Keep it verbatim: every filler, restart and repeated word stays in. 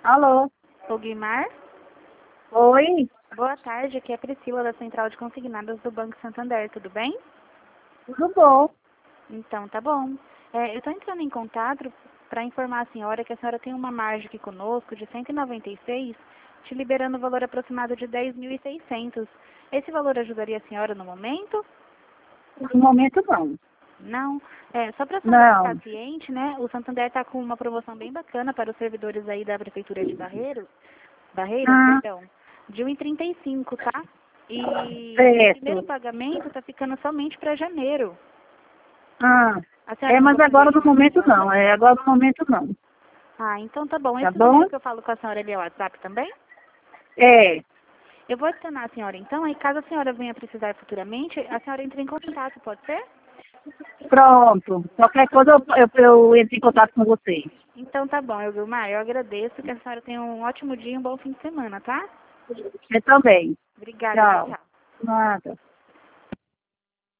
Alô? O Guimar? Oi? Boa tarde, aqui é a Priscila da Central de Consignadas do Banco Santander, tudo bem? Tudo bom? Então, tá bom. É, eu estou entrando em contato para informar a senhora que a senhora tem uma margem aqui conosco de cento e noventa e seis, te liberando o valor aproximado de dez mil e seiscentos. Esse valor ajudaria a senhora no momento? No momento não. Não. É, só para a senhora Não. ficar ciente, né? O Santander está com uma promoção bem bacana para os servidores aí da Prefeitura de Barreiros, Barreiras, Ah, perdão, de um e trinta e cinco, tá? E o primeiro certo. pagamento está ficando somente para janeiro. Ah, A senhora é, não mas agora gostaria no de momento agora? não. É, agora no momento não. Ah, então tá bom. Tá Esse bom? número que eu falo com a senhora ali é o WhatsApp também? É. Eu vou adicionar a senhora então, aí caso a senhora venha precisar futuramente, a senhora entre em contato, pode ser? Pronto. Qualquer coisa eu, eu, eu entro em contato com você. Então tá bom, Elvilmar, eu agradeço, que a senhora tenha um ótimo dia e um bom fim de semana, tá? Eu também. Obrigada, tchau, Tchau. tchau. Nada.